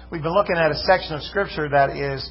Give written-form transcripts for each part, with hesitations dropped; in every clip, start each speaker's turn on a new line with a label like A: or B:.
A: We've been looking at a section of Scripture that is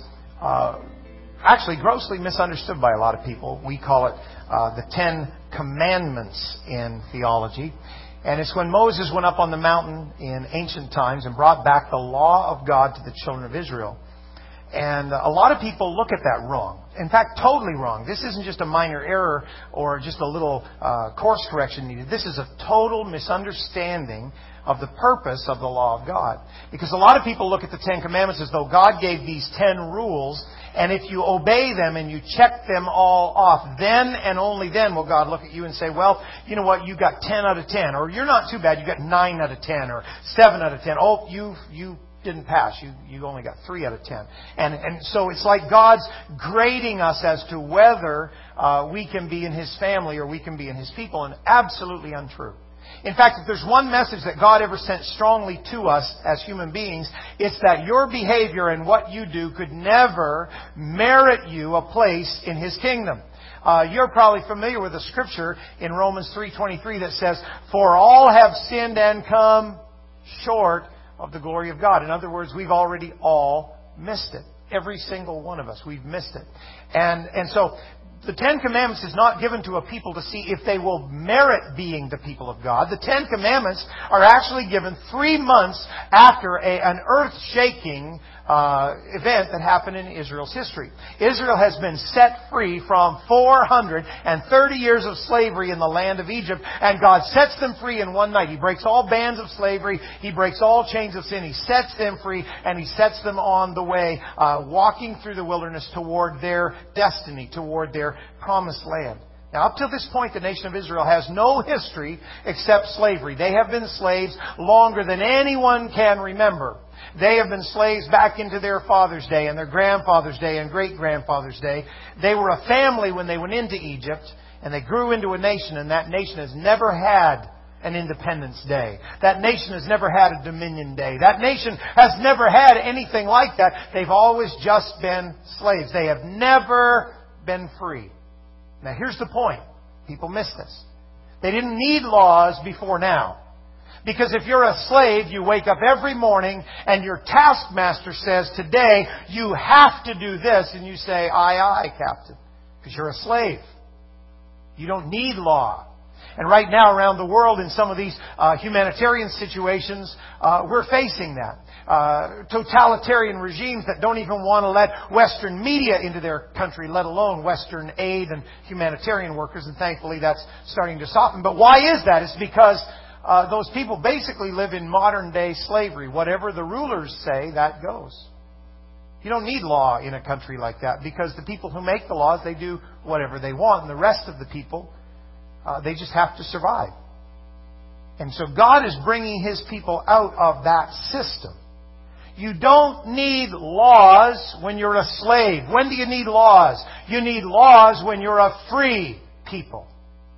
A: actually grossly misunderstood by a lot of people. We call it the Ten Commandments in theology. And it's when Moses went up on the mountain in ancient times and brought back the law of God to the children of Israel. And a lot of people look at that wrong. In fact, totally wrong. This isn't just a minor error or just a little course correction needed. This is a total misunderstanding of the purpose of the law of God. Because a lot of people look at the Ten Commandments as though God gave these 10 rules, and if you obey them and you check them all off, then and only then will God look at you and say, well, you know what, you got 10 out of 10. Or you're not too bad, you got 9 out of 10 or 7 out of 10. Oh, you didn't pass. You only got 3 out of 10. And so it's like God's grading us as to whether we can be in His family or we can be in His people, and absolutely untrue. In fact, if there's one message that God ever sent strongly to us as human beings, it's that your behavior and what you do could never merit you a place in His kingdom. You're probably familiar with the scripture in Romans 3:23 that says, "For all have sinned and come short of the glory of God." In other words, we've already all missed it. Every single one of us, we've missed it. And so the Ten Commandments is not given to a people to see if they will merit being the people of God. The Ten Commandments are actually given 3 months after an earth-shaking event that happened in Israel's history. Israel has been set free from 430 years of slavery in the land of Egypt, and God sets them free in one night. He breaks all bands of slavery. He breaks all chains of sin. He sets them free, and He sets them on the way, walking through the wilderness toward their destiny, toward their promised land. Now, up to this point, the nation of Israel has no history except slavery. They have been slaves longer than anyone can remember. They have been slaves back into their father's day and their grandfather's day and great-grandfather's day. They were a family when they went into Egypt, and they grew into a nation, and that nation has never had an Independence Day. That nation has never had a Dominion Day. That nation has never had anything like that. They've always just been slaves. They have never been free. Now, here's the point. People miss this. They didn't need laws before now. Because if you're a slave, you wake up every morning and your taskmaster says, today you have to do this. And you say, aye, aye, Captain. Because you're a slave. You don't need law. And right now around the world in some of these humanitarian situations, we're facing that. Totalitarian regimes that don't even want to let Western media into their country, let alone Western aid and humanitarian workers. And thankfully that's starting to soften. But why is that? It's because those people basically live in modern day slavery. Whatever the rulers say, that goes. You don't need law in a country like that because the people who make the laws, they do whatever they want. And the rest of the people, they just have to survive. And so God is bringing His people out of that system. You don't need laws when you're a slave. When do you need laws? You need laws when you're a free people.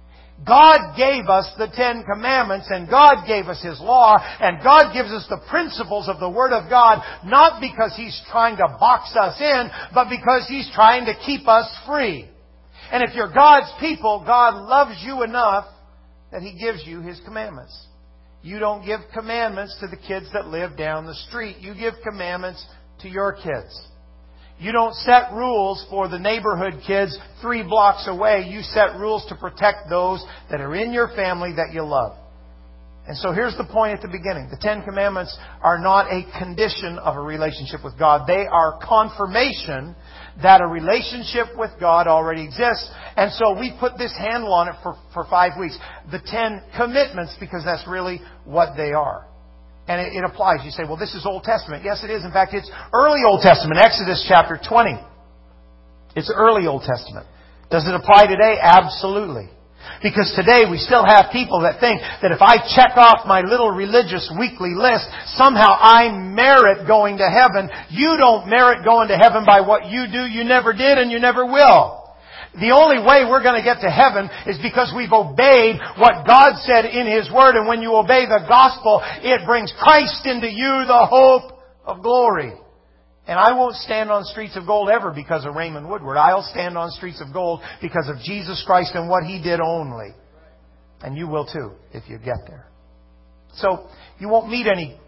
A: God gave us the Ten Commandments, and God gave us His law, and God gives us the principles of the Word of God, not because He's trying to box us in, but because He's trying to keep us free. And if you're God's people, God loves you enough that He gives you His commandments. You don't give commandments to the kids that live down the street. You give commandments to your kids. You don't set rules for the neighborhood kids 3 blocks away. You set rules to protect those that are in your family that you love. And so here's the point at the beginning. The Ten Commandments are not a condition of a relationship with God. They are confirmation that a relationship with God already exists. And so we put this handle on it for 5 weeks. The 10 commitments, because that's really what they are. And it applies. You say, well, this is Old Testament. Yes, it is. In fact, it's early Old Testament. Exodus chapter 20. It's early Old Testament. Does it apply today? Absolutely. Because today we still have people that think that if I check off my little religious weekly list, somehow I merit going to heaven. You don't merit going to heaven by what you do. You never did and you never will. The only way we're going to get to heaven is because we've obeyed what God said in His Word. And when you obey the gospel, it brings Christ into you, the hope of glory. And I won't stand on streets of gold ever because of Raymond Woodward. I'll stand on streets of gold because of Jesus Christ and what He did only. And you will too, if you get there. So, you won't meet any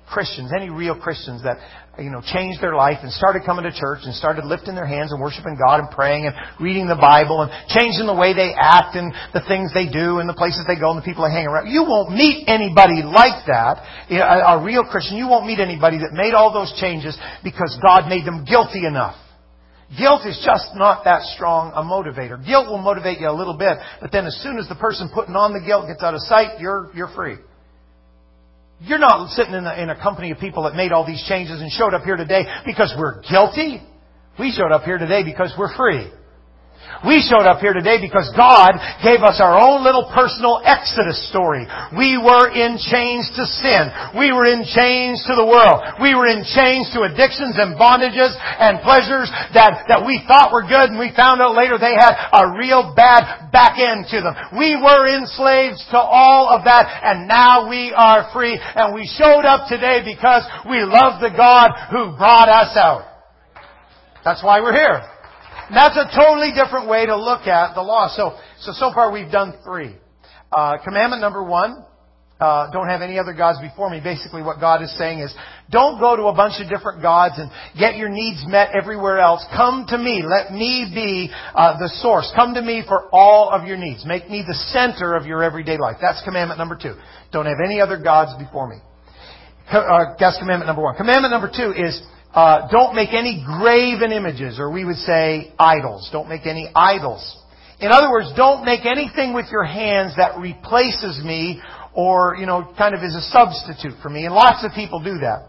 A: Christians, any real Christians that, changed their life and started coming to church and started lifting their hands and worshiping God and praying and reading the Bible and changing the way they act and the things they do and the places they go and the people they hang around. You won't meet anybody like that, a real Christian. You won't meet anybody that made all those changes because God made them guilty enough. Guilt is just not that strong a motivator. Guilt will motivate you a little bit, but then as soon as the person putting on the guilt gets out of sight, you're free. You're not sitting in a company of people that made all these changes and showed up here today because we're guilty. We showed up here today because we're free. We showed up here today because God gave us our own little personal Exodus story. We were in chains to sin. We were in chains to the world. We were in chains to addictions and bondages and pleasures that we thought were good, and we found out later they had a real bad back end to them. We were enslaved to all of that, and now we are free. And we showed up today because we love the God who brought us out. That's why we're here. That's a totally different way to look at the law. So far we've done 3. Commandment number 1, don't have any other gods before me. Basically what God is saying is, don't go to a bunch of different gods and get your needs met everywhere else. Come to me. Let me be the source. Come to me for all of your needs. Make me the center of your everyday life. That's commandment number 2. Don't have any other gods before me. That's commandment number 1. Commandment number 2 is, don't make any graven images, or we would say idols. Don't make any idols. In other words, don't make anything with your hands that replaces me or, kind of is a substitute for me. And lots of people do that.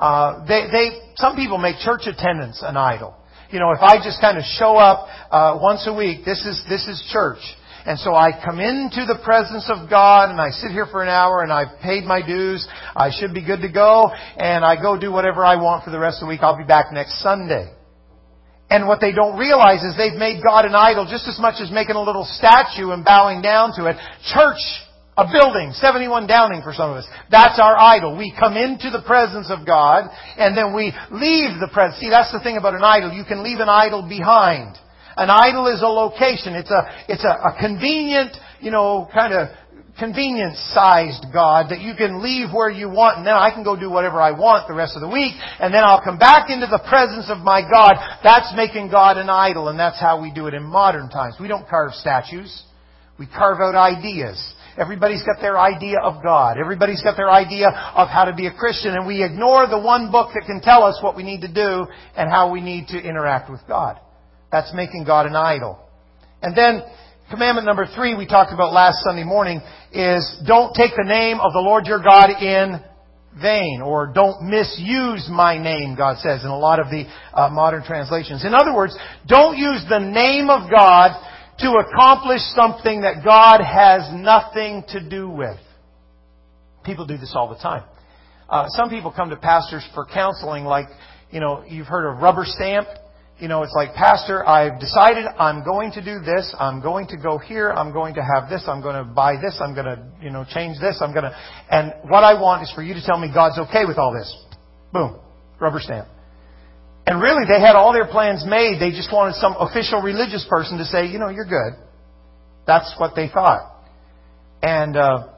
A: Some people make church attendance an idol. If I just kind of show up once a week, this is church. And so I come into the presence of God and I sit here for an hour and I've paid my dues. I should be good to go. And I go do whatever I want for the rest of the week. I'll be back next Sunday. And what they don't realize is they've made God an idol just as much as making a little statue and bowing down to it. Church, a building, 71 Downing for some of us. That's our idol. We come into the presence of God and then we leave the presence. See, that's the thing about an idol. You can leave an idol behind. An idol is a location. It's a convenient, kind of convenience-sized God that you can leave where you want, and then I can go do whatever I want the rest of the week, and then I'll come back into the presence of my God. That's making God an idol, and that's how we do it in modern times. We don't carve statues. We carve out ideas. Everybody's got their idea of God. Everybody's got their idea of how to be a Christian, and we ignore the one book that can tell us what we need to do and how we need to interact with God. That's making God an idol. And then, commandment number 3 we talked about last Sunday morning is don't take the name of the Lord your God in vain, or don't misuse my name, God says in a lot of the modern translations. In other words, don't use the name of God to accomplish something that God has nothing to do with. People do this all the time. Some people come to pastors for counseling like, you've heard of rubber stamp. It's like, Pastor, I've decided I'm going to do this. I'm going to go here. I'm going to have this. I'm going to buy this. I'm going to, change this. And what I want is for you to tell me God's okay with all this. Boom. Rubber stamp. And really, they had all their plans made. They just wanted some official religious person to say, you're good. That's what they thought. And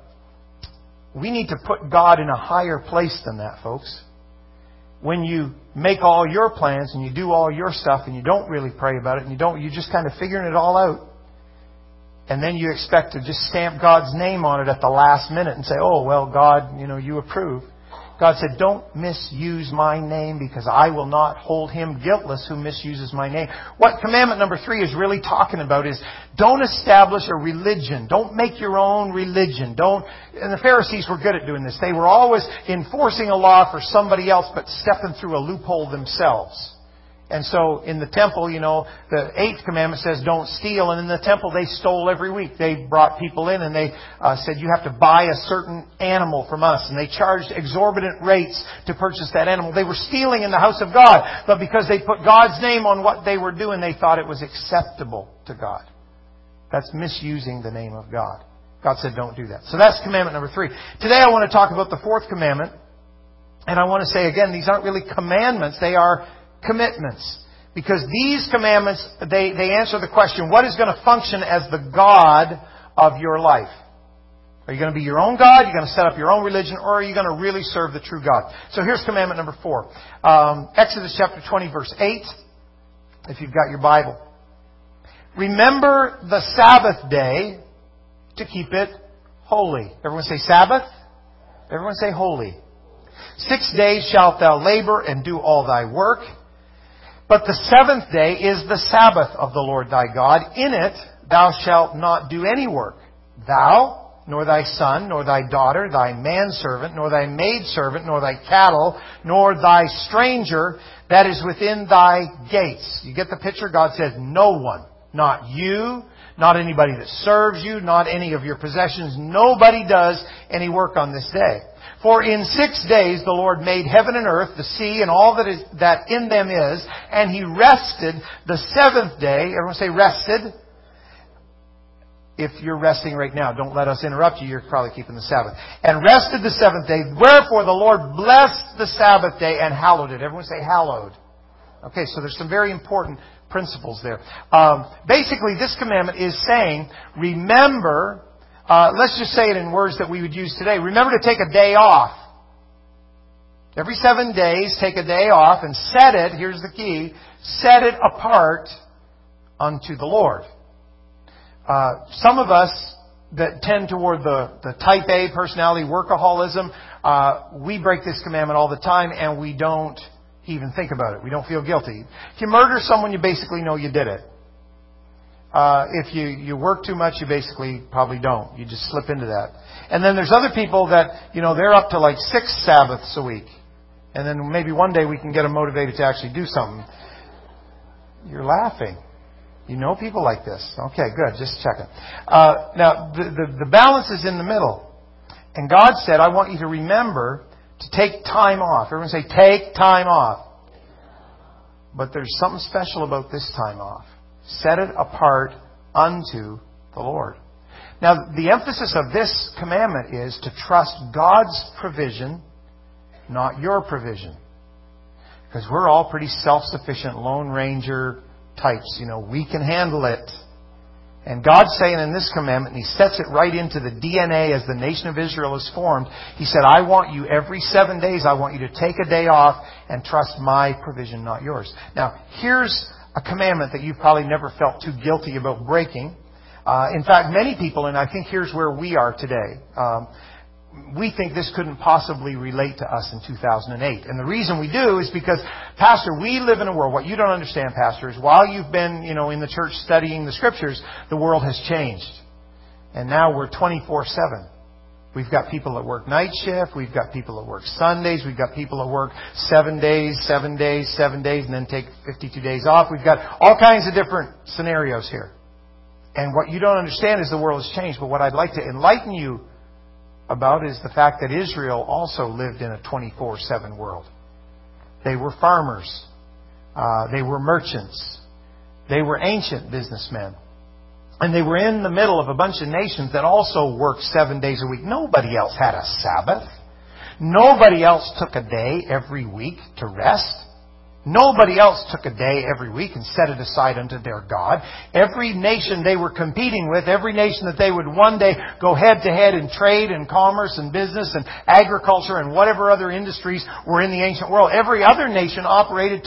A: we need to put God in a higher place than that, folks. When you make all your plans and you do all your stuff and you don't really pray about it and you're just kind of figuring it all out, and then you expect to just stamp God's name on it at the last minute and say, oh, well, God, you approve. God said, don't misuse my name because I will not hold him guiltless who misuses my name. What commandment number 3 is really talking about is don't establish a religion. Don't make your own religion. And the Pharisees were good at doing this. They were always enforcing a law for somebody else but stepping through a loophole themselves. And so in the temple, the 8th commandment says don't steal. And in the temple, they stole every week. They brought people in and they said you have to buy a certain animal from us. And they charged exorbitant rates to purchase that animal. They were stealing in the house of God. But because they put God's name on what they were doing, they thought it was acceptable to God. That's misusing the name of God. God said don't do that. So that's commandment number 3. Today I want to talk about the 4th commandment. And I want to say again, these aren't really commandments. They are commitments. Because these commandments, they answer the question, what is going to function as the God of your life? Are you going to be your own God? Are you going to set up your own religion? Or are you going to really serve the true God? So here's commandment number 4. Exodus chapter 20, verse 8. If you've got your Bible. Remember the Sabbath day to keep it holy. Everyone say Sabbath. Everyone say holy. 6 days shalt thou labor and do all thy work. But the 7th day is the Sabbath of the Lord thy God. In it thou shalt not do any work. Thou, nor thy son, nor thy daughter, thy manservant, nor thy maidservant, nor thy cattle, nor thy stranger that is within thy gates. You get the picture? God says, no one. Not you, not anybody that serves you, not any of your possessions. Nobody does any work on this day. For in 6 days the Lord made heaven and earth, the sea, and all that in them is, and He rested the 7th day. Everyone say rested. If you're resting right now, don't let us interrupt you. You're probably keeping the Sabbath. And rested the 7th day. Wherefore the Lord blessed the Sabbath day and hallowed it. Everyone say hallowed. Okay, so there's some very important principles there. Basically, this commandment is saying, remember, let's just say it in words that we would use today. Remember to take a day off. Every 7 days, take a day off and set it, here's the key, set it apart unto the Lord. Some of us that tend toward the type A personality, workaholism, we break this commandment all the time and we don't even think about it. We don't feel guilty. If you murder someone, you basically know you did it. If you work too much, you basically probably don't. You just slip into that. And then there's other people that, they're up to like 6 Sabbaths a week. And then maybe one day we can get them motivated to actually do something. You're laughing. You know people like this. Okay, good. Just checking. Now, the balance is in the middle. And God said, I want you to remember to take time off. Everyone say, take time off. But there's something special about this time off. Set it apart unto the Lord. Now, the emphasis of this commandment is to trust God's provision, not your provision. Because we're all pretty self-sufficient Lone Ranger types. We can handle it. And God's saying in this commandment, and He sets it right into the DNA as the nation of Israel is formed. He said, I want you every 7 days, I want you to take a day off and trust my provision, not yours. Now, here's a commandment that you've probably never felt too guilty about breaking. In fact, many people, and I think here's where we are today, we think this couldn't possibly relate to us in 2008. And the reason we do is because, Pastor, we live in a world, what you don't understand, Pastor, is while you've been, in the church studying the Scriptures, the world has changed. And now we're 24/7. We've got people that work night shift. We've got people that work Sundays. We've got people that work 7 days, 7 days, 7 days, and then take 52 days off. We've got all kinds of different scenarios here. And what you don't understand is the world has changed. But what I'd like to enlighten you about is the fact that Israel also lived in a 24/7 world. They were farmers. They were merchants. They were ancient businessmen. And they were in the middle of a bunch of nations that also worked 7 days a week. Nobody else had a Sabbath. Nobody else took a day every week to rest. Nobody else took a day every week and set it aside unto their God. Every nation they were competing with, every nation that they would one day go head to head in trade and commerce and business and agriculture and whatever other industries were in the ancient world, every other nation operated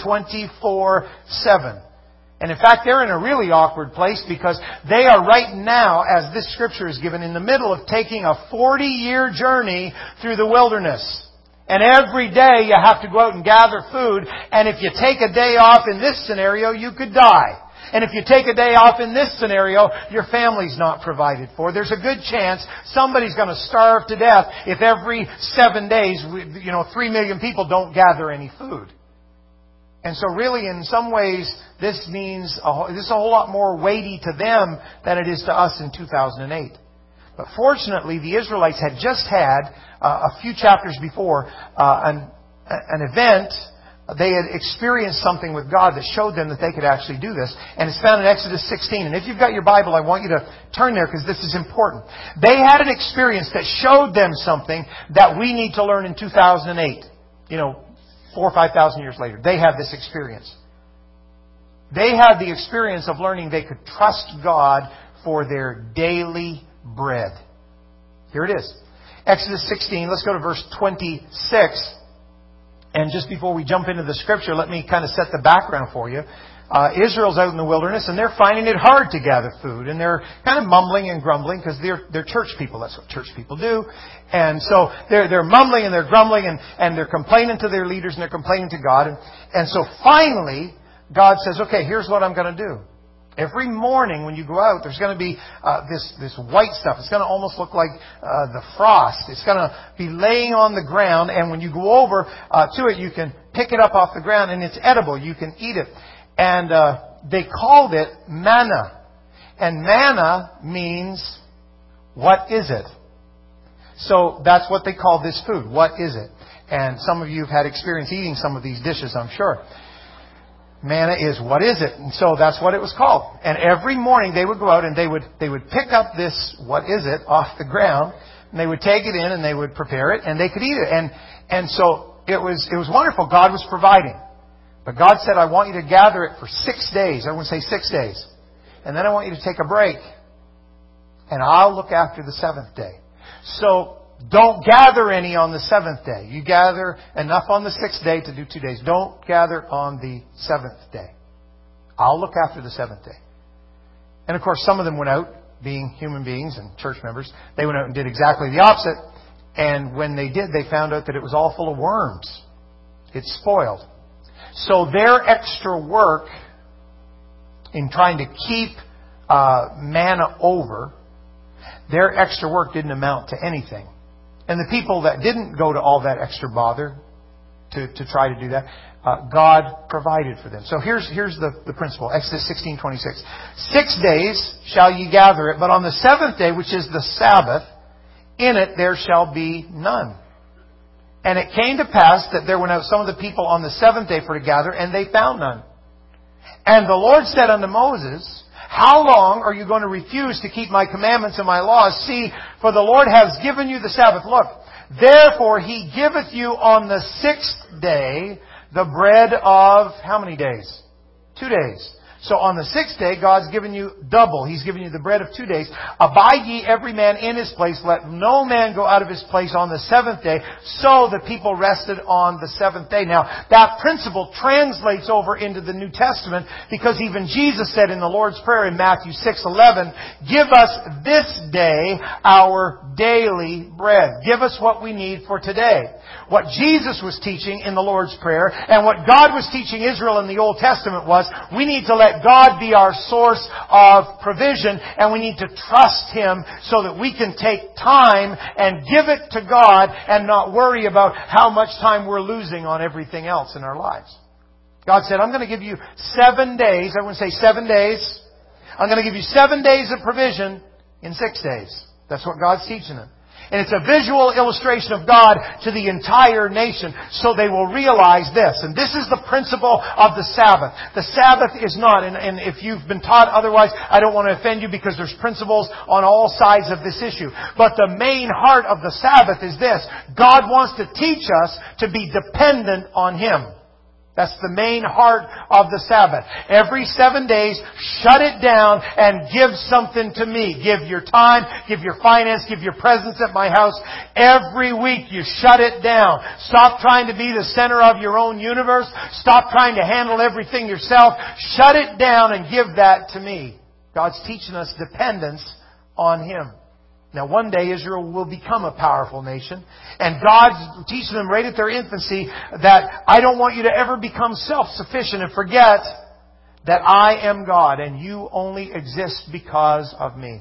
A: 24/7. And in fact, they're in a really awkward place because they are right now, as this scripture is given, in the middle of taking a 40-year journey through the wilderness. And every day you have to go out and gather food. And if you take a day off in this scenario, you could die. And if you take a day off in this scenario, your family's not provided for. There's a good chance somebody's going to starve to death if every 7 days, 3 million people don't gather any food. And so really, in some ways, this is a whole lot more weighty to them than it is to us in 2008. But fortunately, the Israelites had just had, a few chapters before, an event. They had experienced something with God that showed them that they could actually do this. And it's found in Exodus 16. And if you've got your Bible, I want you to turn there because this is important. They had an experience that showed them something that we need to learn in 2008. 4,000 or 5,000 years later. They had this experience. They had the experience of learning they could trust God for their daily bread. Here it is. Exodus 16, let's go to verse 26. And just before we jump into the scripture, let me kind of set the background for you. Israel's out in the wilderness, and they're finding it hard to gather food. And they're kind of mumbling and grumbling because they're church people. That's what church people do. And so they're mumbling and they're grumbling and they're complaining to their leaders and they're complaining to God. And so finally, God says, okay, here's what I'm going to do. Every morning when you go out, there's going to be this white stuff. It's going to almost look like the frost. It's going to be laying on the ground. And when you go over to it, you can pick it up off the ground and it's edible. You can eat it. And they called it manna. And manna means, what is it? So that's what they call this food. What is it? And some of you have had experience eating some of these dishes, I'm sure. Manna is, what is it? And so that's what it was called. And every morning they would go out and they would pick up this, what is it, off the ground. And they would take it in and they would prepare it and they could eat it. And so it was wonderful. God was providing. But God said, I want you to gather it for 6 days. Everyone say 6 days. And then I want you to take a break. And I'll look after the seventh day. So don't gather any on the seventh day. You gather enough on the 6th day to do 2 days. Don't gather on the 7th day. I'll look after the 7th day. And of course, some of them went out, being human beings and church members. They went out and did exactly the opposite. And when they did, they found out that it was all full of worms. It's spoiled. So their extra work in trying to keep manna over, their extra work didn't amount to anything. And the people that didn't go to all that extra bother to try to do that, God provided for them. So here's the principle. Exodus 16:26. 6 days shall ye gather it, but on the 7th day, which is the Sabbath, in it there shall be none. And it came to pass that there went out some of the people on the 7th day for to gather, and they found none. And the Lord said unto Moses, how long are you going to refuse to keep my commandments and my laws? See, for the Lord has given you the Sabbath. Look, therefore He giveth you on the 6th day the bread of how many days? 2 days. So on the 6th day, God's given you double. He's given you the bread of 2 days. Abide ye every man in his place. Let no man go out of his place on the 7th day. So the people rested on the 7th day. Now, that principle translates over into the New Testament because even Jesus said in the Lord's Prayer in Matthew 6:11, give us this day our daily bread. Give us what we need for today. What Jesus was teaching in the Lord's Prayer and what God was teaching Israel in the Old Testament was we need to let God be our source of provision and we need to trust Him so that we can take time and give it to God and not worry about how much time we're losing on everything else in our lives. God said, I'm going to give you 7 days. Everyone say 7 days. I'm going to give you 7 days of provision in 6 days. That's what God's teaching them. And it's a visual illustration of God to the entire nation so they will realize this. And this is the principle of the Sabbath. The Sabbath is not, and if you've been taught otherwise, I don't want to offend you because there's principles on all sides of this issue. But the main heart of the Sabbath is this. God wants to teach us to be dependent on Him. That's the main heart of the Sabbath. Every 7 days, shut it down and give something to me. Give your time, give your finance, give your presence at my house. Every week you shut it down. Stop trying to be the center of your own universe. Stop trying to handle everything yourself. Shut it down and give that to me. God's teaching us dependence on Him. Now, one day Israel will become a powerful nation. And God's teaching them right at their infancy that I don't want you to ever become self-sufficient and forget that I am God and you only exist because of me.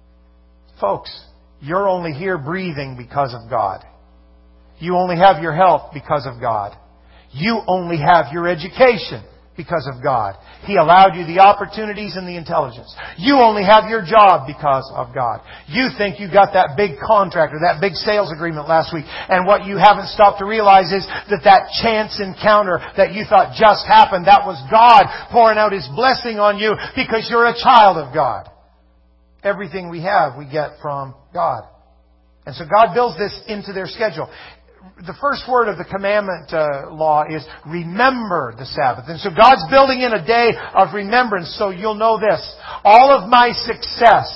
A: Folks, you're only here breathing because of God. You only have your health because of God. You only have your education because of God. He allowed you the opportunities and the intelligence. You only have your job because of God. You think you got that big contract or that big sales agreement last week, and what you haven't stopped to realize is that chance encounter that you thought just happened, that was God pouring out His blessing on you because you're a child of God. Everything we have, we get from God. And so God builds this into their schedule. The first word of the commandment law is remember the Sabbath. And so God's building in a day of remembrance so you'll know this. All of my success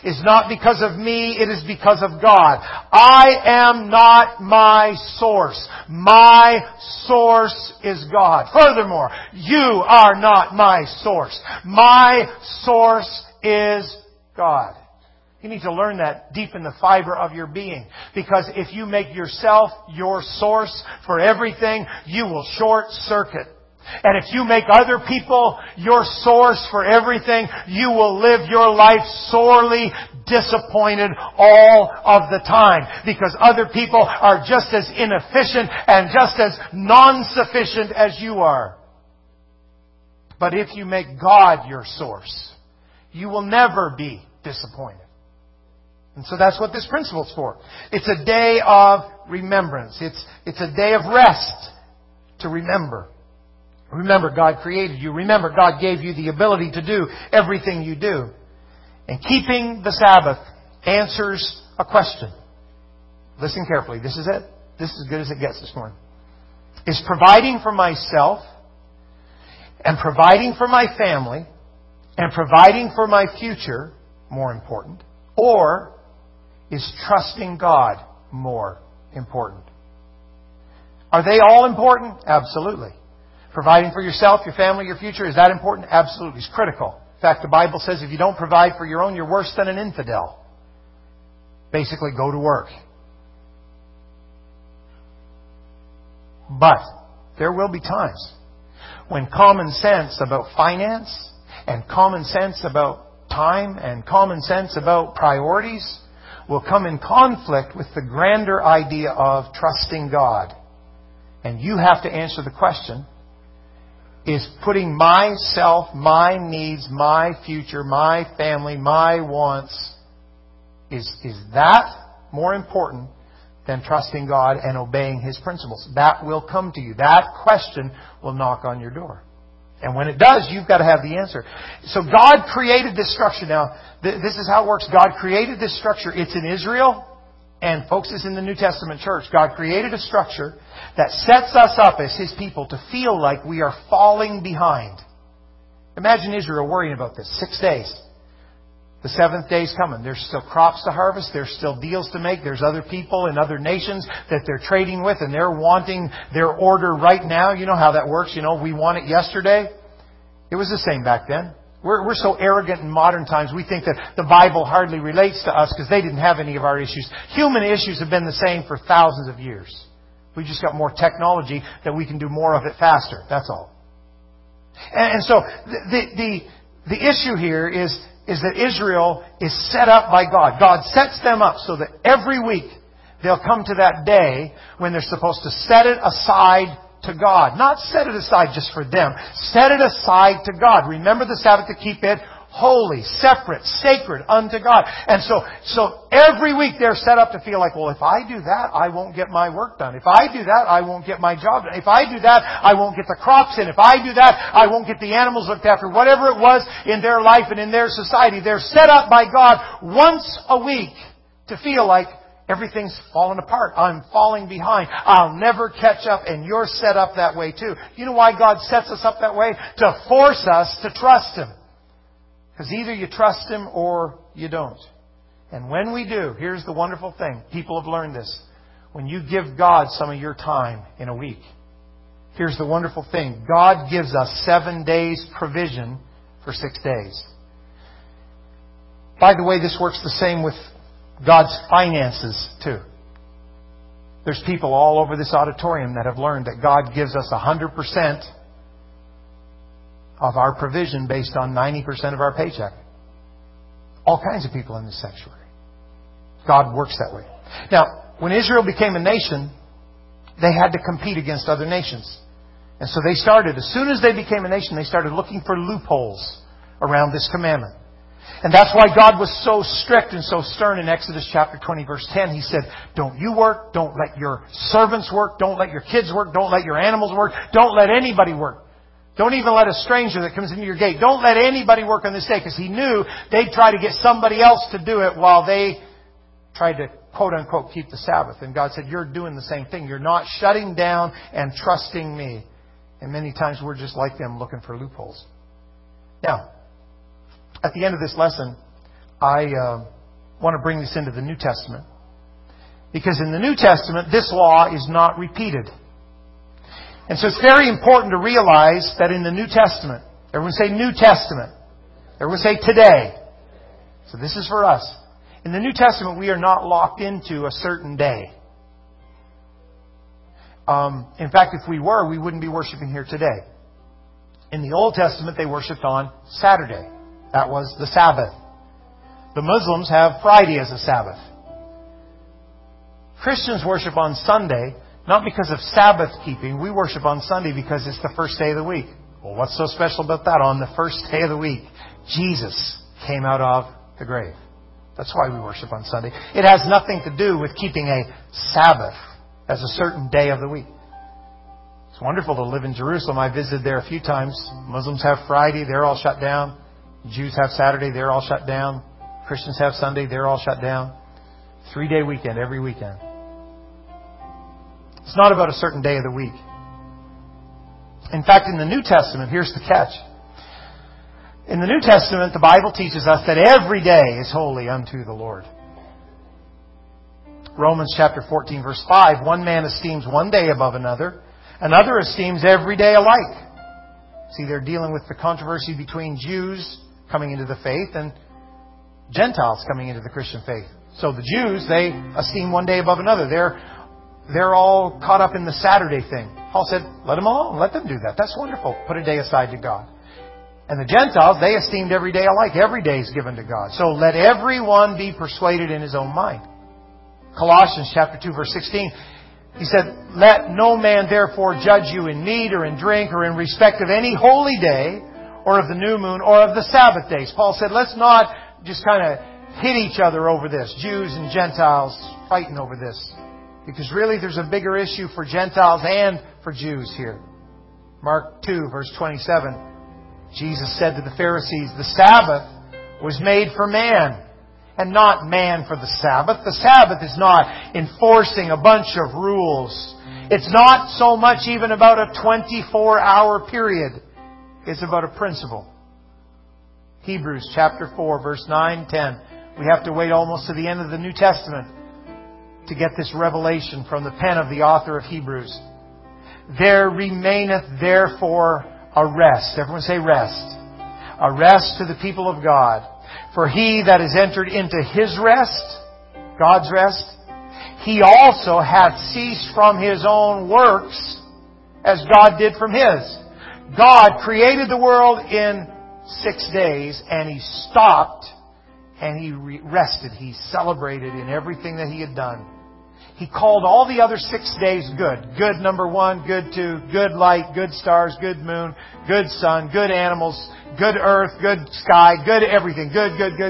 A: is not because of me, it is because of God. I am not my source. My source is God. Furthermore, you are not my source. My source is God. You need to learn that deep in the fiber of your being. Because if you make yourself your source for everything, you will short circuit. And if you make other people your source for everything, you will live your life sorely disappointed all of the time. Because other people are just as inefficient and just as non-sufficient as you are. But if you make God your source, you will never be disappointed. And so that's what this principle is for. It's a day of remembrance. It's a day of rest to remember. Remember, God created you. Remember, God gave you the ability to do everything you do. And keeping the Sabbath answers a question. Listen carefully. This is it. This is as good as it gets this morning. Is providing for myself and providing for my family and providing for my future more important? Or is trusting God more important? Are they all important? Absolutely. Providing for yourself, your family, your future, is that important? Absolutely. It's critical. In fact, the Bible says if you don't provide for your own, you're worse than an infidel. Basically, go to work. But there will be times when common sense about finance and common sense about time and common sense about priorities will come in conflict with the grander idea of trusting God. And you have to answer the question, is putting myself, my needs, my future, my family, my wants, is that more important than trusting God and obeying His principles? That will come to you. That question will knock on your door. And when it does, you've got to have the answer. So God created this structure. Now, this is how it works. God created this structure. It's in Israel. And folks, it's in the New Testament church. God created a structure that sets us up as His people to feel like we are falling behind. Imagine Israel worrying about this. 6 days. The seventh day is coming. There's still crops to harvest. There's still deals to make. There's other people in other nations that they're trading with, and they're wanting their order right now. You know how that works. You know, we want it yesterday. It was the same back then. We're so arrogant in modern times, we think that the Bible hardly relates to us because they didn't have any of our issues. Human issues have been the same for thousands of years. We just got more technology that we can do more of it faster. That's all. And so the issue here is that Israel is set up by God. God sets them up so that every week they'll come to that day when they're supposed to set it aside to God. Not set it aside just for them. Set it aside to God. Remember the Sabbath to keep it holy, separate, sacred unto God. And so every week they're set up to feel like, well, if I do that, I won't get my work done. If I do that, I won't get my job done. If I do that, I won't get the crops in. If I do that, I won't get the animals looked after. Whatever it was in their life and in their society, they're set up by God once a week to feel like everything's falling apart. I'm falling behind. I'll never catch up, and you're set up that way too. You know why God sets us up that way? To force us to trust Him. Because either you trust Him or you don't. And when we do, here's the wonderful thing. People have learned this. When you give God some of your time in a week, here's the wonderful thing. God gives us 7 days provision for 6 days. By the way, this works the same with God's finances too. There's people all over this auditorium that have learned that God gives us 100% of our provision based on 90% of our paycheck. All kinds of people in this sanctuary. God works that way. Now, when Israel became a nation, they had to compete against other nations. And so they started, as soon as they became a nation, they started looking for loopholes around this commandment. And that's why God was so strict and so stern in Exodus chapter 20, verse 10. He said, don't you work. Don't let your servants work. Don't let your kids work. Don't let your animals work. Don't let anybody work. Don't even let a stranger that comes into your gate. Don't let anybody work on this day, because He knew they'd try to get somebody else to do it while they tried to, quote unquote, keep the Sabbath. And God said, you're doing the same thing. You're not shutting down and trusting me. And many times we're just like them, looking for loopholes. Now, at the end of this lesson, I want to bring this into the New Testament. Because in the New Testament, this law is not repeated. And so it's very important to realize that in the New Testament, everyone say New Testament. Everyone say today. So this is for us. In the New Testament, we are not locked into a certain day. In fact, if we were, we wouldn't be worshiping here today. In the Old Testament, they worshipped on Saturday. That was the Sabbath. The Muslims have Friday as a Sabbath. Christians worship on Sunday, not because of Sabbath keeping. We worship on Sunday because it's the first day of the week. Well, what's so special about that? On the first day of the week, Jesus came out of the grave. That's why we worship on Sunday. It has nothing to do with keeping a Sabbath as a certain day of the week. It's wonderful to live in Jerusalem. I visited there a few times. Muslims have Friday, they're all shut down. Jews have Saturday, they're all shut down. Christians have Sunday, they're all shut down. 3-day weekend every weekend. It's not about a certain day of the week. In fact, in the New Testament, here's the catch. In the New Testament, the Bible teaches us that every day is holy unto the Lord. Romans chapter 14, verse 5, one man esteems one day above another, another esteems every day alike. See, they're dealing with the controversy between Jews coming into the faith and Gentiles coming into the Christian faith. So the Jews, they esteem one day above another. They're all caught up in the Saturday thing. Paul said, let them alone. Let them do that. That's wonderful. Put a day aside to God. And the Gentiles, they esteemed every day alike. Every day is given to God. So let everyone be persuaded in his own mind. Colossians chapter 2, verse 16. He said, let no man therefore judge you in meat or in drink or in respect of any holy day or of the new moon or of the Sabbath days. Paul said, let's not just kind of hit each other over this. Jews and Gentiles fighting over this. Because really there's a bigger issue for Gentiles and for Jews here. Mark 2, verse 27. Jesus said to the Pharisees, the Sabbath was made for man, and not man for the Sabbath. The Sabbath is not enforcing a bunch of rules. It's not so much even about a 24-hour period. It's about a principle. Hebrews chapter 4, verse 9, 10. We have to wait almost to the end of the New Testament to get this revelation from the pen of the author of Hebrews. There remaineth therefore a rest. Everyone say rest. A rest to the people of God. For he that is entered into his rest, God's rest, he also hath ceased from his own works as God did from his. God created the world in 6 days and he stopped and he rested. He celebrated in everything that he had done. He called all the other 6 days good. Good number 1, good 2, good light, good stars, good moon, good sun, good animals, good earth, good sky, good everything. Good.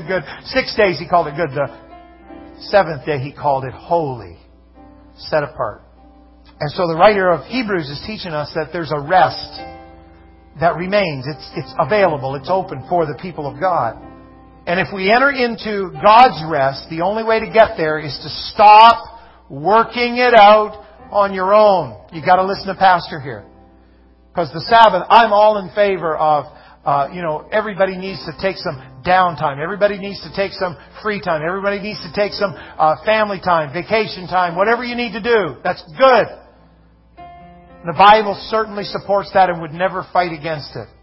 A: 6 days he called it good. The 7th day he called it holy, set apart. And so the writer of Hebrews is teaching us that there's a rest that remains. It's available. It's open for the people of God. And if we enter into God's rest, the only way to get there is to stop working it out on your own. You got to listen to Pastor here. Because the Sabbath, I'm all in favor of, everybody needs to take some downtime. Everybody needs to take some free time. Everybody needs to take some family time, vacation time, whatever you need to do. That's good. The Bible certainly supports that and would never fight against it.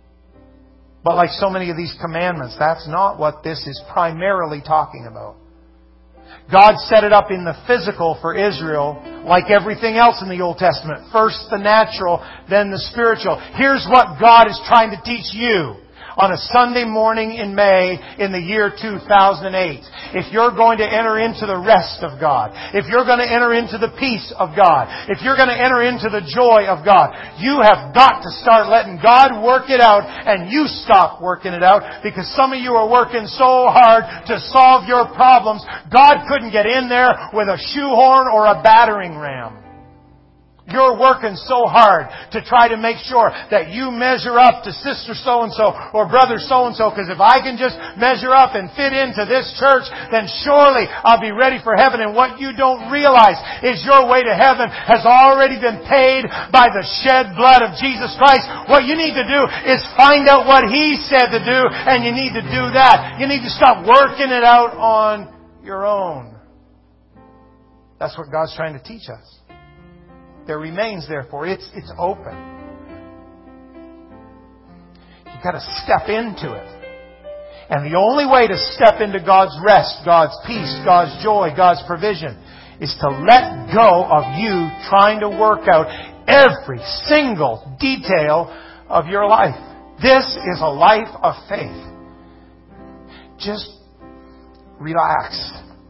A: But like so many of these commandments, that's not what this is primarily talking about. God set it up in the physical for Israel like everything else in the Old Testament. First the natural, then the spiritual. Here's what God is trying to teach you on a Sunday morning in May in the year 2008. If you're going to enter into the rest of God, if you're going to enter into the peace of God, if you're going to enter into the joy of God, you have got to start letting God work it out and you stop working it out because some of you are working so hard to solve your problems, God couldn't get in there with a shoehorn or a battering ram. You're working so hard to try to make sure that you measure up to sister so-and-so or brother so-and-so, because if I can just measure up and fit into this church, then surely I'll be ready for heaven. And what you don't realize is your way to heaven has already been paid by the shed blood of Jesus Christ. What you need to do is find out what He said to do, and you need to do that. You need to stop working it out on your own. That's what God's trying to teach us. There remains, therefore, it's open. You've got to step into it. And the only way to step into God's rest, God's peace, God's joy, God's provision is to let go of you trying to work out every single detail of your life. This is a life of faith. Just relax.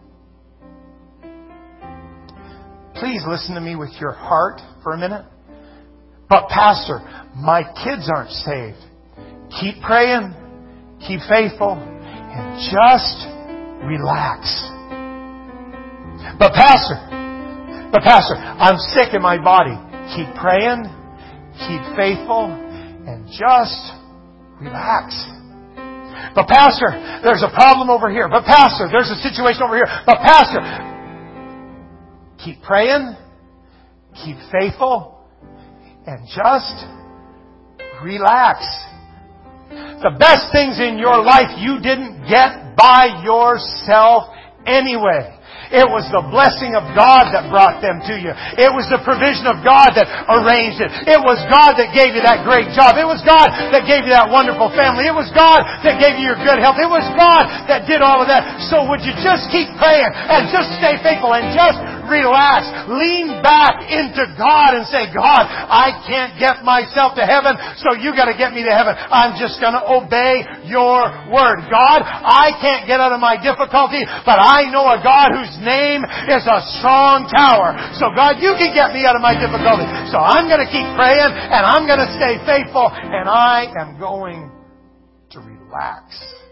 A: Please listen to me with your heart for a minute. But Pastor, my kids aren't saved. Keep praying. Keep faithful. And just relax. But Pastor, I'm sick in my body. Keep praying. Keep faithful. And just relax. But Pastor, there's a problem over here. But Pastor, there's a situation over here. But Pastor, keep praying, keep faithful, and just relax. The best things in your life you didn't get by yourself anyway. It was the blessing of God that brought them to you. It was the provision of God that arranged it. It was God that gave you that great job. It was God that gave you that wonderful family. It was God that gave you your good health. It was God that did all of that. So would you just keep praying and just stay faithful and just relax. Lean back into God and say, God, I can't get myself to heaven, so you got to get me to heaven. I'm just going to obey your word. God, I can't get out of my difficulty, but I know a God whose name is a strong tower. So God, you can get me out of my difficulty. So I'm going to keep praying and I'm going to stay faithful and I am going to relax.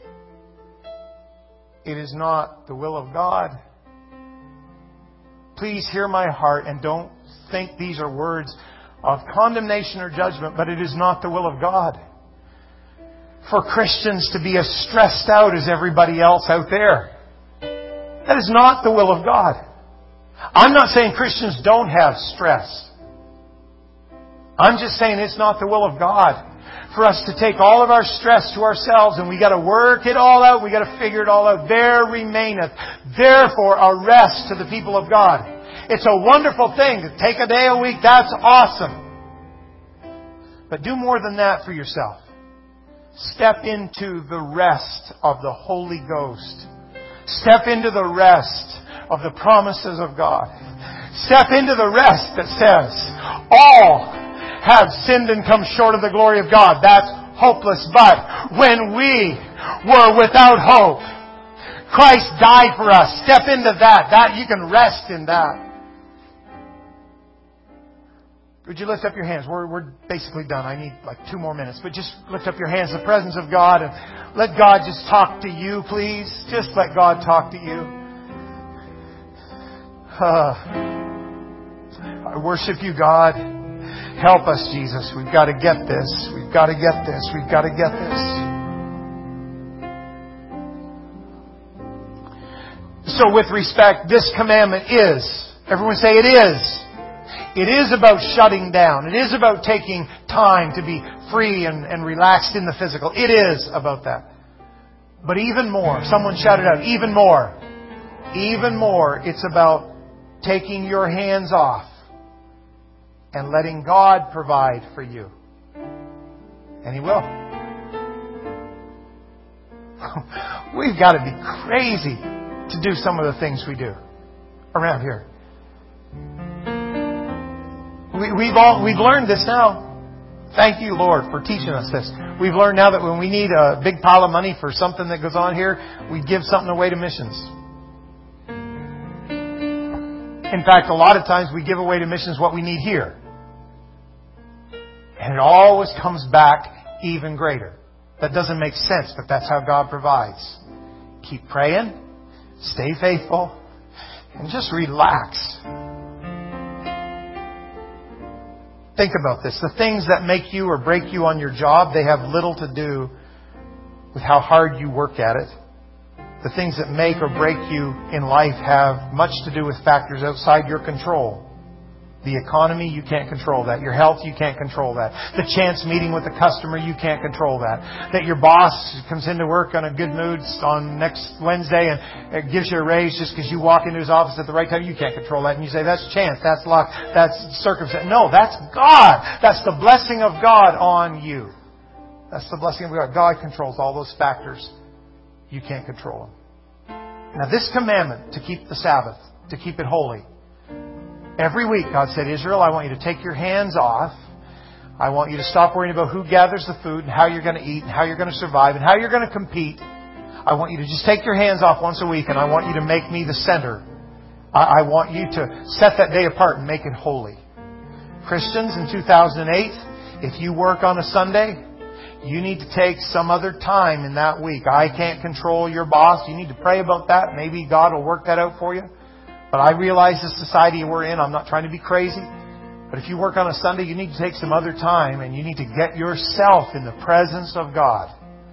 A: It is not the will of God. Please hear my heart and don't think these are words of condemnation or judgment, but it is not the will of God for Christians to be as stressed out as everybody else out there. That is not the will of God. I'm not saying Christians don't have stress. I'm just saying it's not the will of God for us to take all of our stress to ourselves and we got to work it all out. We got to figure it all out. There remaineth therefore a rest to the people of God. It's a wonderful thing to take a day a week. That's awesome. But do more than that for yourself. Step into the rest of the Holy Ghost. Step into the rest of the promises of God. Step into the rest that says, all have sinned and come short of the glory of God. That's hopeless. But when we were without hope, Christ died for us. Step into that. That you can rest in that. Would you lift up your hands? We're basically done. I need like 2 more minutes. But just lift up your hands in the presence of God and let God just talk to you, please. Just let God talk to you. I worship you, God. Help us, Jesus. We've got to get this. We've got to get this. We've got to get this. So with respect, this commandment is, everyone say it is. It is about shutting down. It is about taking time to be free and relaxed in the physical. It is about that. But even more, someone shouted out, even more. Even more, it's about taking your hands off and letting God provide for you. And He will. We've got to be crazy to do some of the things we do around here. We've learned this now. Thank you, Lord, for teaching us this. We've learned now that when we need a big pile of money for something that goes on here, we give something away to missions. In fact, a lot of times we give away to missions what we need here. And it always comes back even greater. That doesn't make sense, but that's how God provides. Keep praying, stay faithful, and just relax. Think about this. The things that make you or break you on your job, they have little to do with how hard you work at it. The things that make or break you in life have much to do with factors outside your control. The economy, you can't control that. Your health, you can't control that. The chance meeting with a customer, you can't control that. That your boss comes into work on a good mood on next Wednesday and gives you a raise just because you walk into his office at the right time, you can't control that. And you say, that's chance, that's luck, that's circumstance. No, that's God. That's the blessing of God on you. That's the blessing of God. God controls all those factors. You can't control them. Now this commandment to keep the Sabbath, to keep it holy, every week, God said, Israel, I want you to take your hands off. I want you to stop worrying about who gathers the food and how you're going to eat and how you're going to survive and how you're going to compete. I want you to just take your hands off once a week and I want you to make me the center. I want you to set that day apart and make it holy. Christians in 2008, if you work on a Sunday, you need to take some other time in that week. I can't control your boss. You need to pray about that. Maybe God will work that out for you. But I realize the society we're in, I'm not trying to be crazy. But if you work on a Sunday, you need to take some other time and you need to get yourself in the presence of God.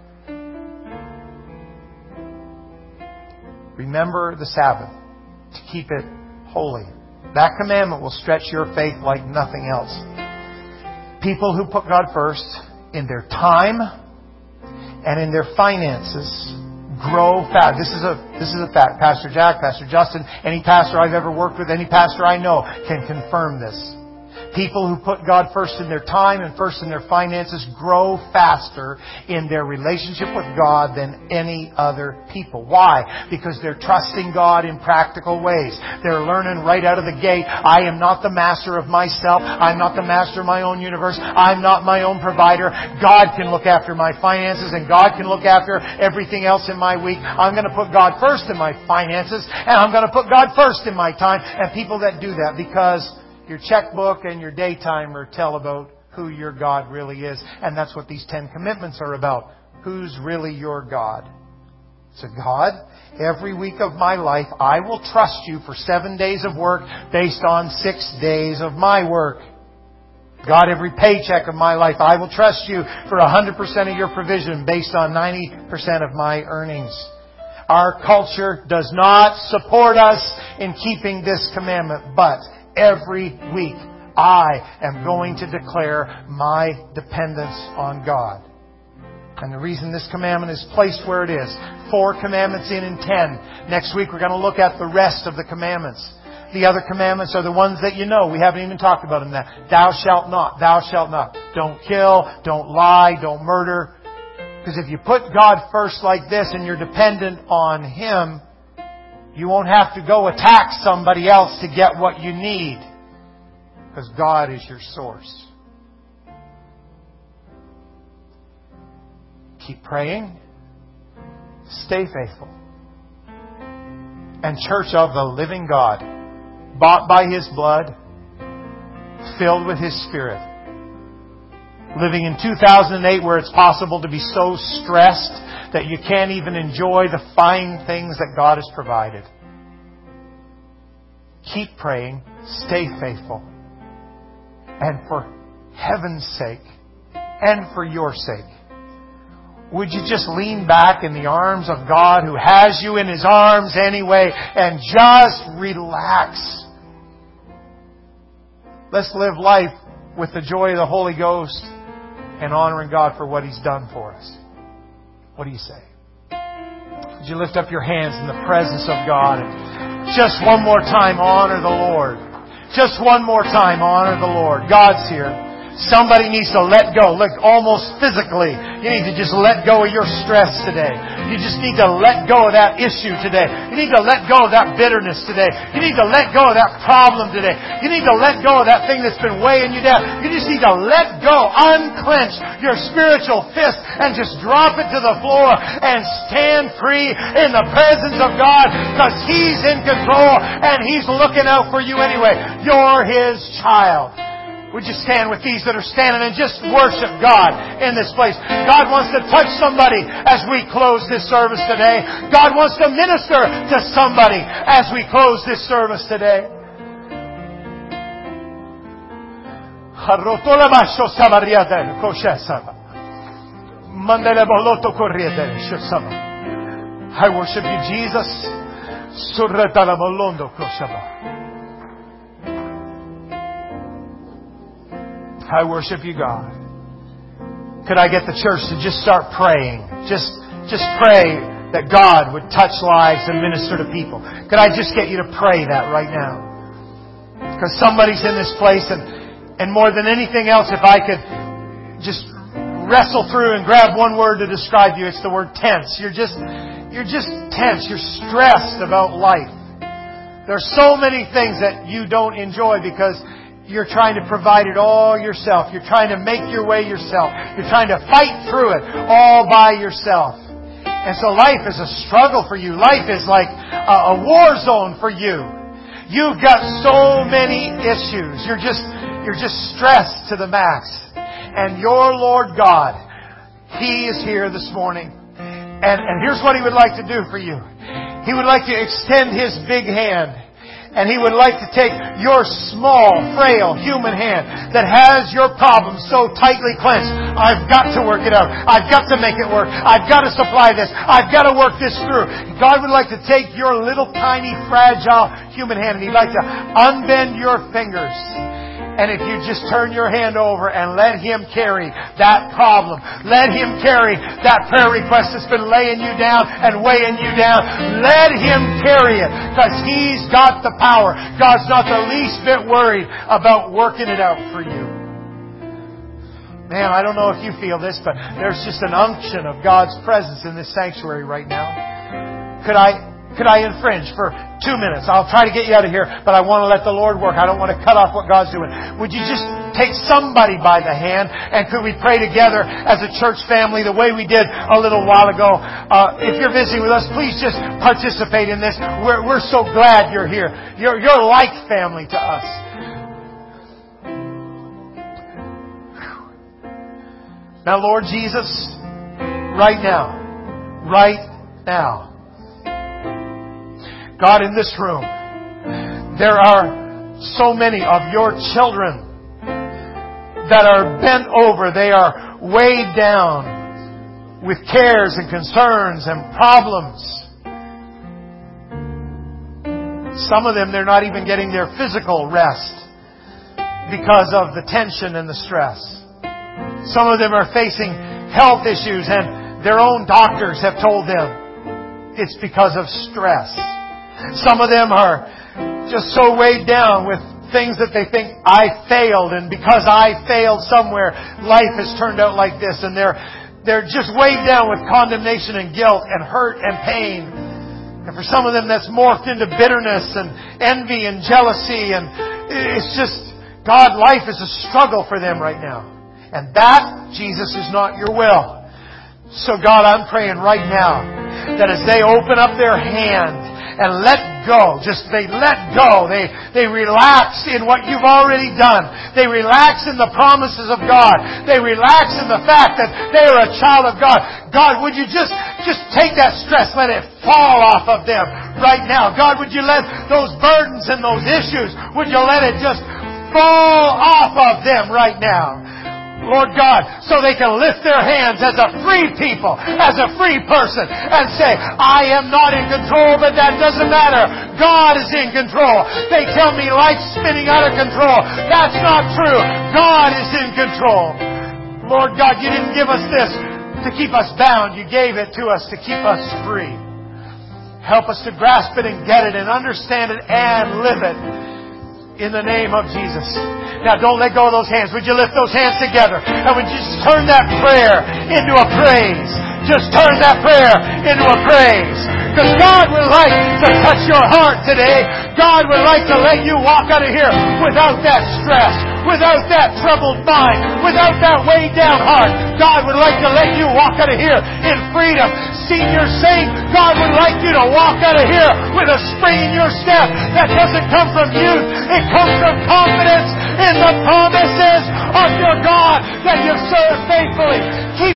A: Remember the Sabbath to keep it holy. That commandment will stretch your faith like nothing else. People who put God first in their time and in their finances grow fast. This is a fact. Pastor Jack, Pastor Justin, any pastor I've ever worked with, any pastor I know can confirm this. People who put God first in their time and first in their finances grow faster in their relationship with God than any other people. Why? Because they're trusting God in practical ways. They're learning right out of the gate, I am not the master of myself. I'm not the master of my own universe. I'm not my own provider. God can look after my finances and God can look after everything else in my week. I'm going to put God first in my finances and I'm going to put God first in my time. And people that do that because your checkbook and your daytimer tell about who your God really is. And that's what these 10 commitments are about. Who's really your God? So God, every week of my life, I will trust you for 7 days of work based on 6 days of my work. God, every paycheck of my life, I will trust you for 100% of your provision based on 90% of my earnings. Our culture does not support us in keeping this commandment, but every week, I am going to declare my dependence on God. And the reason this commandment is placed where it is, 4 commandments in and 10. Next week, we're going to look at the rest of the commandments. The other commandments are the ones that you know. We haven't even talked about them. Thou shalt not. Thou shalt not. Don't kill. Don't lie. Don't murder. Because if you put God first like this and you're dependent on Him, you won't have to go attack somebody else to get what you need. Because God is your source. Keep praying. Stay faithful. And church of the living God, bought by His blood, filled with His Spirit, living in 2008 where it's possible to be so stressed that you can't even enjoy the fine things that God has provided. Keep praying. Stay faithful. And for heaven's sake, and for your sake, would you just lean back in the arms of God who has you in His arms anyway and just relax? Let's live life with the joy of the Holy Ghost and honoring God for what He's done for us. What do you say? Would you lift up your hands in the presence of God and just one more time honor the Lord? Just one more time honor the Lord. God's here. Somebody needs to let go. Look, almost physically, you need to just let go of your stress today. You just need to let go of that issue today. You need to let go of that bitterness today. You need to let go of that problem today. You need to let go of that thing that's been weighing you down. You just need to let go, unclench your spiritual fist and just drop it to the floor and stand free in the presence of God because He's in control and He's looking out for you anyway. You're His child. Would you stand with these that are standing and just worship God in this place? God wants to touch somebody as we close this service today. God wants to minister to somebody as we close this service today. I worship you, Jesus. I worship You, God. Could I get the church to just start praying? Just pray that God would touch lives and minister to people. Could I just get you to pray that right now? Because somebody's in this place, and more than anything else, if I could just wrestle through and grab one word to describe you, it's the word tense. You're just tense. You're stressed about life. There's so many things that you don't enjoy because you're trying to provide it all yourself. You're trying to make your way yourself. You're trying to fight through it all by yourself. And so life is a struggle for you. Life is like a war zone for you. You've got so many issues. You're just stressed to the max. And your Lord God, He is here this morning. And here's what He would like to do for you. He would like to extend His big hand. And He would like to take your small, frail human hand that has your problem so tightly clenched. I've got to work it out. I've got to make it work. I've got to supply this. I've got to work this through. God would like to take your little tiny, fragile human hand and He'd like to unbend your fingers. And if you just turn your hand over and let Him carry that problem, let Him carry that prayer request that's been laying you down and weighing you down, let Him carry it because He's got the power. God's not the least bit worried about working it out for you. Man, I don't know if you feel this, but there's just an unction of God's presence in this sanctuary right now. Could I infringe for 2 minutes? I'll try to get you out of here, but I want to let the Lord work. I don't want to cut off what God's doing. Would you just take somebody by the hand, and could we pray together as a church family the way we did a little while ago? If you're visiting with us, please just participate in this. We're so glad you're here. You're like family to us. Now, Lord Jesus, right now, God, in this room, there are so many of your children that are bent over. They are weighed down with cares and concerns and problems. Some of them, they're not even getting their physical rest because of the tension and the stress. Some of them are facing health issues, and their own doctors have told them it's because of stress. Some of them are just so weighed down with things that they think, I failed, and because I failed somewhere, life has turned out like this. And they're just weighed down with condemnation and guilt and hurt and pain. And for some of them, that's morphed into bitterness and envy and jealousy. And it's just, God, life is a struggle for them right now. And that, Jesus, is not your will. So God, I'm praying right now that as they open up their hand and let go, they let go. They relax in what you've already done. They relax in the promises of God. They relax in the fact that they are a child of God. God, would you just take that stress, let it fall off of them right now. God, would you let those burdens and those issues, would you let it just fall off of them right now? Lord God, so they can lift their hands as a free people, as a free person, and say, I am not in control, but that doesn't matter. God is in control. They tell me life's spinning out of control. That's not true. God is in control. Lord God, you didn't give us this to keep us bound. You gave it to us to keep us free. Help us to grasp it and get it and understand it and live it. In the name of Jesus. Now don't let go of those hands. Would you lift those hands together? And would you just turn that prayer into a praise? Just turn that prayer into a praise. Because God would like to touch your heart today. God would like to let you walk out of here without that stress, without that troubled mind, without that weighed down heart. God would like to let you walk out of here in freedom. Senior saint, God would like you to walk out of here with a spring in your step that doesn't come from youth. It comes from confidence in the promises of your God that you serve faithfully. Keep